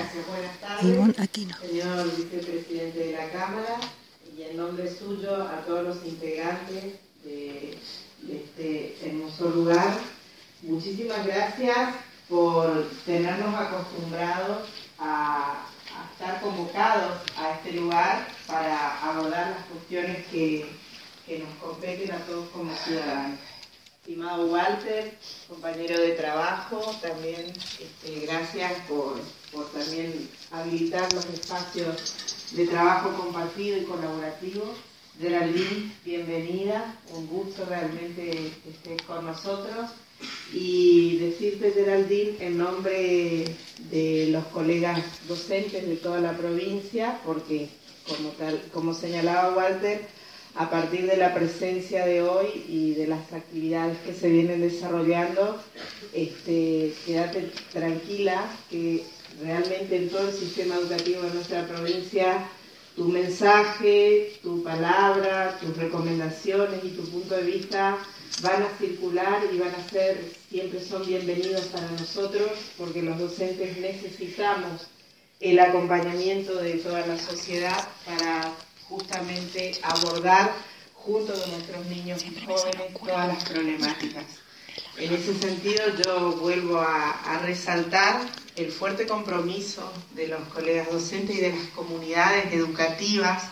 Gracias, buenas tardes, señor vicepresidente de la Cámara, y en nombre suyo a todos los integrantes de este hermoso lugar. Muchísimas gracias por tenernos acostumbrados a estar convocados a este lugar para abordar las cuestiones que nos competen a todos como ciudadanos. Estimado Walter, compañero de trabajo, también gracias por también habilitar los espacios de trabajo compartido y colaborativo. Geraldine, bienvenida, un gusto realmente que estés con nosotros. Y decirte, Geraldine, en nombre de los colegas docentes de toda la provincia, porque como señalaba Walter, a partir de la presencia de hoy y de las actividades que se vienen desarrollando, quédate tranquila que realmente en todo el sistema educativo de nuestra provincia tu mensaje, tu palabra, tus recomendaciones y tu punto de vista van a circular y siempre son bienvenidos para nosotros, porque los docentes necesitamos el acompañamiento de toda la sociedad para justamente abordar junto con nuestros niños y jóvenes todas las problemáticas. En ese sentido, yo vuelvo a resaltar el fuerte compromiso de los colegas docentes y de las comunidades educativas,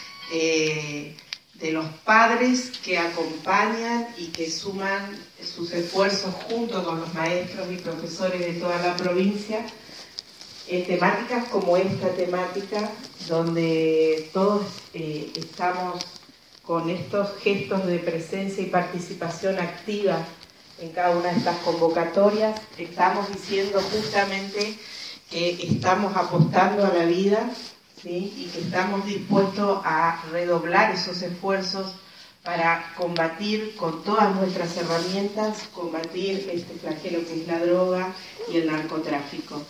de los padres que acompañan y que suman sus esfuerzos junto con los maestros y profesores de toda la provincia en temáticas como esta temática, donde todos estamos con estos gestos de presencia y participación activa en cada una de estas convocatorias. Estamos diciendo justamente que estamos apostando a la vida, ¿sí? Y que estamos dispuestos a redoblar esos esfuerzos para combatir con todas nuestras herramientas, combatir este flagelo que es la droga y el narcotráfico.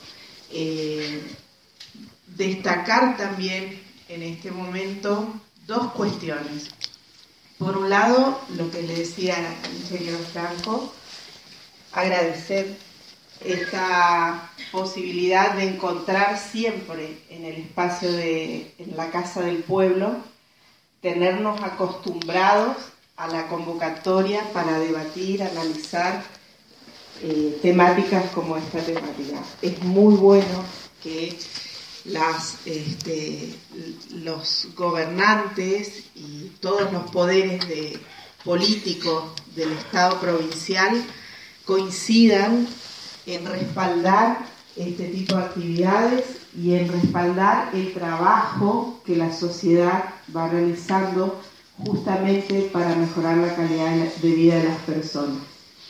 Destacar también en este momento dos cuestiones. Por un lado, lo que le decía al ingeniero Franco, agradecer esta posibilidad de encontrar siempre en el espacio en la Casa del Pueblo, tenernos acostumbrados a la convocatoria para debatir, analizar temáticas como esta temática. Es muy bueno que los gobernantes y todos los poderes políticos del Estado provincial coincidan en respaldar este tipo de actividades y en respaldar el trabajo que la sociedad va realizando justamente para mejorar la calidad de vida de las personas.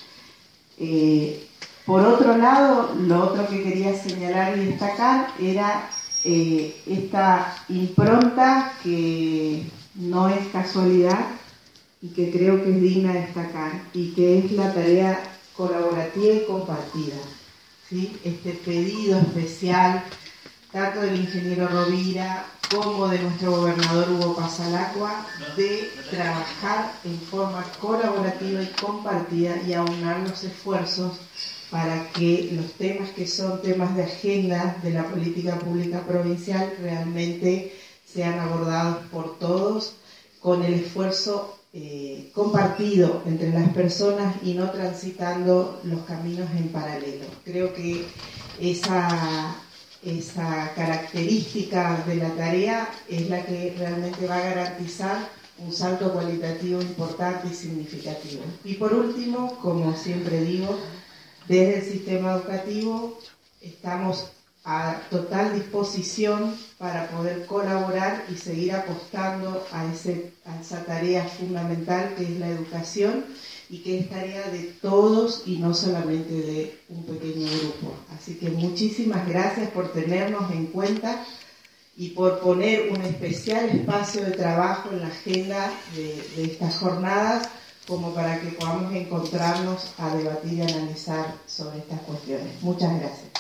Por otro lado, lo otro que quería señalar y destacar era esta impronta que no es casualidad y que creo que es digna de destacar, y que es la tarea colaborativa y compartida, ¿sí? Este pedido especial, tanto del ingeniero Rovira como de nuestro gobernador Hugo Pasalacqua, de trabajar en forma colaborativa y compartida y aunar los esfuerzos para que los temas que son temas de agenda de la política pública provincial realmente sean abordados por todos con el esfuerzo compartido entre las personas y no transitando los caminos en paralelo. Creo que esa característica de la tarea es la que realmente va a garantizar un salto cualitativo importante y significativo. Y por último, como siempre digo, desde el sistema educativo estamos a total disposición para poder colaborar y seguir apostando a esa tarea fundamental que es la educación, y que es tarea de todos y no solamente de un pequeño grupo. Así que muchísimas gracias por tenernos en cuenta y por poner un especial espacio de trabajo en la agenda de estas jornadas, como para que podamos encontrarnos a debatir y analizar sobre estas cuestiones. Muchas gracias.